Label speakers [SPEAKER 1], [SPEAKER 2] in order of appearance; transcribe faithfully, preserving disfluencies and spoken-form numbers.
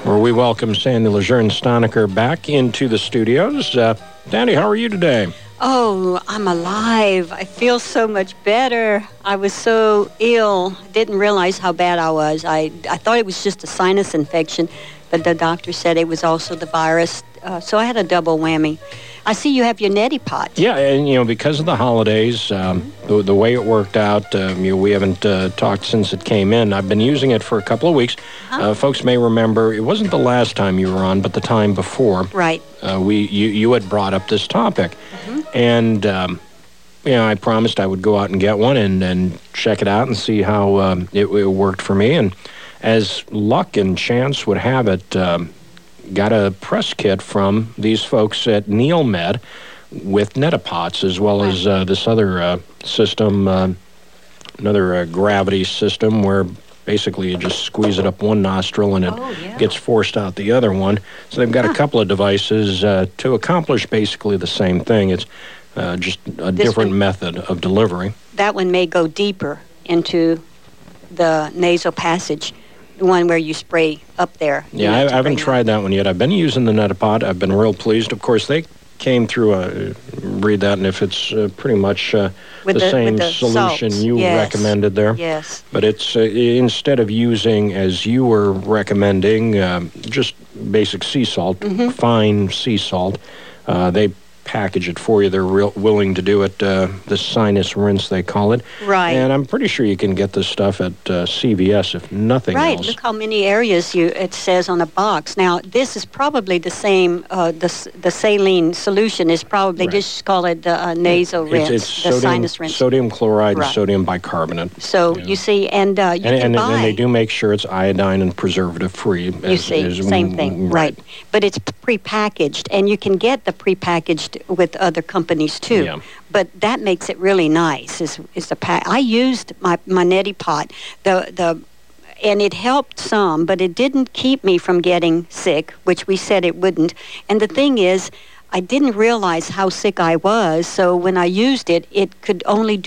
[SPEAKER 1] where we welcome Sandy Lejeune-Stoniker back into the studios. Uh, Sandy, how are you today?
[SPEAKER 2] Oh, I'm alive. I feel so much better. I was so ill. Didn't realize how bad I was. I, I thought it was just a sinus infection, but the doctor said it was also the virus. Uh, so I had a double whammy. I see you have your neti pot.
[SPEAKER 1] Yeah, and, you know, because of the holidays, um, mm-hmm. the, the way it worked out, um, you know, we haven't uh, talked since it came in. I've been using it for a couple of weeks. Uh-huh. Uh, folks may remember, it wasn't the last time you were on, but the time before.
[SPEAKER 2] Right.
[SPEAKER 1] Uh, we you, you had brought up this topic.
[SPEAKER 2] Mm-hmm.
[SPEAKER 1] And, um, you know, I promised I would go out and get one and, and check it out and see how um, it, it worked for me. And as luck and chance would have it, um, got a press kit from these folks at NeilMed with Netipots, as well as uh, this other uh, system, uh, another uh, gravity system where basically you just squeeze it up one nostril and it
[SPEAKER 2] oh, yeah.
[SPEAKER 1] gets forced out the other one. So they've got huh. a couple of devices uh, to accomplish basically the same thing. It's uh, just a this different one, method of delivery.
[SPEAKER 2] That one may go deeper into the nasal passage. The one where you spray up there.
[SPEAKER 1] Yeah, I, I haven't tried that one yet. I've been using the Netipot. I've been real pleased. Of course, they came through a, read that, and if it's uh, pretty much uh, the, the same the solution
[SPEAKER 2] salts.
[SPEAKER 1] you
[SPEAKER 2] yes.
[SPEAKER 1] recommended there.
[SPEAKER 2] Yes.
[SPEAKER 1] But it's, uh, instead of using, as you were recommending, uh, just basic sea salt,
[SPEAKER 2] mm-hmm.
[SPEAKER 1] fine sea salt, uh, they package it for you. They're real willing to do it, uh, the sinus rinse, they call it.
[SPEAKER 2] Right.
[SPEAKER 1] And I'm pretty sure you can get this stuff at uh, C V S, if nothing
[SPEAKER 2] right.
[SPEAKER 1] else.
[SPEAKER 2] Look how many areas you it says on the box. Now, this is probably the same, uh, the the saline solution is probably,
[SPEAKER 1] right.
[SPEAKER 2] just call it the uh, nasal
[SPEAKER 1] it's,
[SPEAKER 2] rinse,
[SPEAKER 1] it's
[SPEAKER 2] the
[SPEAKER 1] sodium,
[SPEAKER 2] sinus rinse.
[SPEAKER 1] Sodium chloride
[SPEAKER 2] right.
[SPEAKER 1] and sodium bicarbonate.
[SPEAKER 2] So,
[SPEAKER 1] yeah.
[SPEAKER 2] you see, and uh, you
[SPEAKER 1] and,
[SPEAKER 2] can
[SPEAKER 1] and,
[SPEAKER 2] buy...
[SPEAKER 1] And they do make sure it's iodine and preservative-free.
[SPEAKER 2] You
[SPEAKER 1] as,
[SPEAKER 2] see,
[SPEAKER 1] as,
[SPEAKER 2] same thing, right. right. But it's prepackaged, and you can get the prepackaged with other companies too.
[SPEAKER 1] Yeah.
[SPEAKER 2] But that makes it really nice. Is is the pack? I used my my Netipot, the the, and it helped some, but it didn't keep me from getting sick, which we said it wouldn't. And the thing is, I didn't realize how sick I was. So when I used it, it could only do